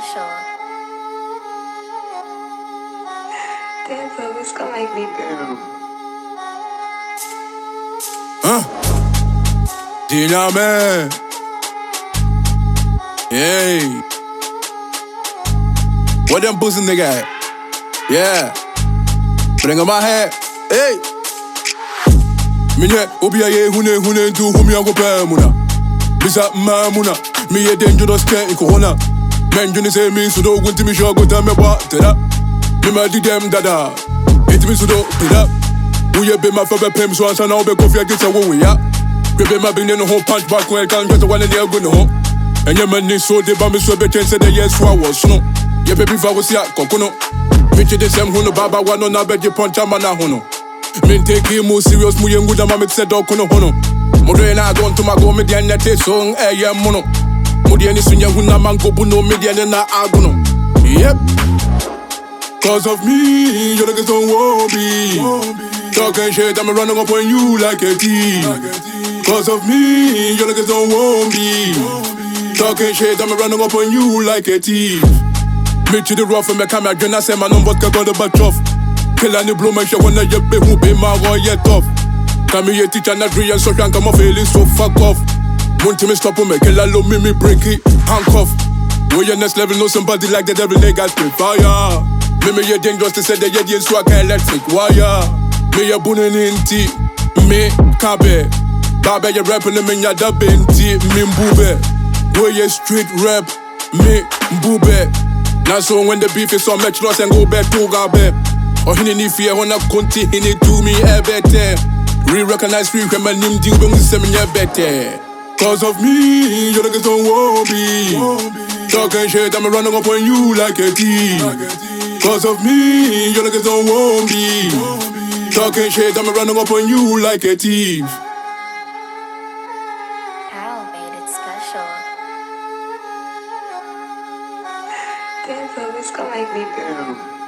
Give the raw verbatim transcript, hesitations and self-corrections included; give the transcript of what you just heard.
special. Damn, so it's gonna make me girl. Huh? Dynamite. Hey. What them pussy nigga at? Yeah. Bring on my head. Hey. Minye obi aye hune hune ntu humi ango pe muna. Bisa ma muna. Mi ye dangerous ken ko hona. Men juni say mi sudo gunti mi shogo ta me ba tera. Mi ma di dem dada. It mi sudo tera. Uye be ma fa be pem so ansa na obe kofi agita wo we ya. Be ma be no home punch back when kan just one dey go no. Enye man ni so de ba mi so be chen say the yes wa was no. Ye baby va wo sia kokono. Mi che de sem hono baba wa no na be je punch ama na hono. Min take him more serious mu yengu da ma me se do kono hono. Mo do na go to ma go me dia net song eh ye mono. Mo dia ni sunya huna mango buno me dia na agono. Yep. Cause of me, you niggas don't want me. Talking shit, I'm running up on you like a thief. Cause of me, you niggas don't want me. Talking shit, I'm running up on you like a thief. Me to the rough and me come again, I say my numbers can go the back off. Kill any blow my shit when I get big, who be my roy yet off. Come here, teacher, not real, so can't come off, feeling so fuck off. Want to me stop on me, kill a low, me, me break it, handcuff. Where your next level, know somebody like the devil, they got spit fire. Me me ye dangerous to say the ye ye swag electric wire. Me ye bunin inti, me kabe. Babe ye rapping me ya da binti, me mbube. Where ye street rap, me mbube. Now so when the beef is so much loss and go back to gabe. Or hini ni fear when I conti hini do me a better. Re-recognize free when my name deal when we say me a better. Cause of me, you niggas don't want me. Talking shit, I'm running up on you like a thief. Cause of me, you niggas don't want me. Talking shit, I'm running up on you like a thief. Carol made it special. Damn, so it's gonna make me girl.